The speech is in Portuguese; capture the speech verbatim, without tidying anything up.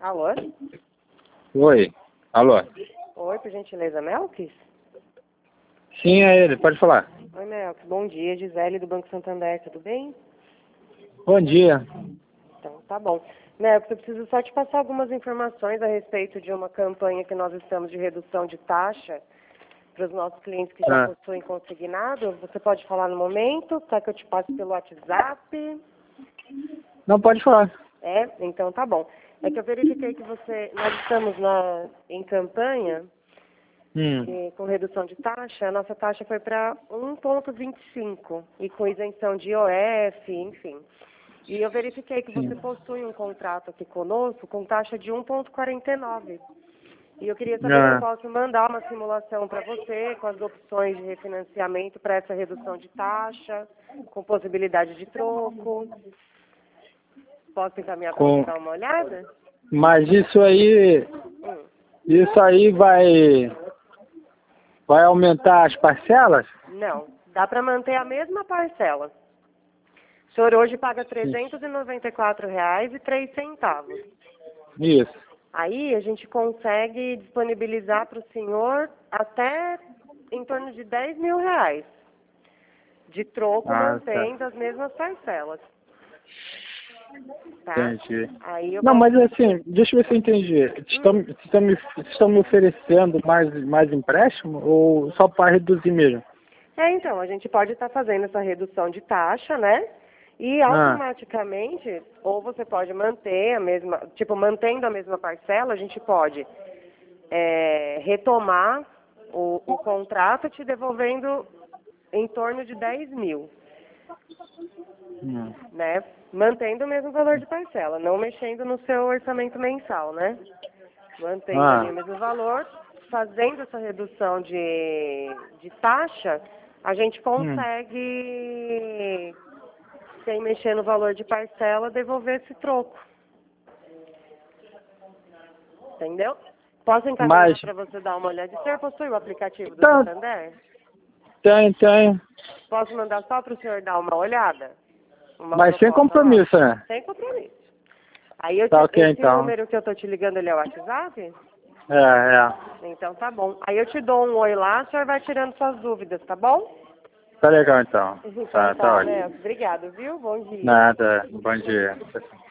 Alô? Oi. Alô? Oi, por gentileza, Melques? Sim, é ele. Pode falar. Oi, Melques. Bom dia, Gisele do Banco Santander, tudo bem? Bom dia. Então, tá bom. Melques, eu preciso só te passar algumas informações a respeito de uma campanha que nós estamos de redução de taxa para os nossos clientes que já Ah. possuem consignado. Você pode falar no momento? Quer que eu te passe pelo WhatsApp? Não, pode falar. É? Então tá bom. É que eu verifiquei que você... Nós estamos na, em campanha Hum. e, com redução de taxa. A nossa taxa foi para um vírgula vinte e cinco e com isenção de I O F, enfim. E eu verifiquei que você Sim. possui um contrato aqui conosco com taxa de um vírgula quarenta e nove. E eu queria saber se eu Ah. posso mandar uma simulação para você com as opções de refinanciamento para essa redução de taxa, com possibilidade de troco. Posso encaminhar para Com... você dar uma olhada? Mas isso aí... Hum. Isso aí vai... Vai aumentar as parcelas? Não, dá para manter a mesma parcela. O senhor hoje paga trezentos e noventa e quatro reais e três centavos. Isso. Aí a gente consegue disponibilizar para o senhor até em torno de dez mil reais de troco, Ah, mantendo as mesmas parcelas. Tá? tá. Entendi. Aí eu Não, posso... mas assim, deixa eu ver se eu entendi. Estão, estão, me, estão me oferecendo mais, mais empréstimo ou só para reduzir mesmo? É, então, a gente pode estar fazendo essa redução de taxa, né? E Ah. automaticamente, ou você pode manter a mesma, tipo, mantendo a mesma parcela, a gente pode é, retomar o, o contrato te devolvendo em torno de dez mil, Hum. né? Mantendo o mesmo valor de parcela, não mexendo no seu orçamento mensal, né? Mantendo Ah. ali o mesmo valor, fazendo essa redução de, de taxa, a gente Hum. consegue, sem mexer no valor de parcela, devolver esse troco. Entendeu? Posso encaminhar Mas... para você dar uma olhada? O senhor possui o aplicativo do Tá, Santander? tem, tem. Posso mandar só para o senhor dar uma olhada? Uma Mas sem proposta lá? compromisso, né? Sem compromisso. Aí eu te, Tá ok, esse então. número que eu tô te ligando, ele é o WhatsApp? É, é. Então tá bom. Aí eu te dou um oi lá, o senhor vai tirando suas dúvidas, tá bom? Tá legal, então. Então Tá, tá tá, ótimo. né? Obrigado, viu? Bom dia. Nada. Bom dia.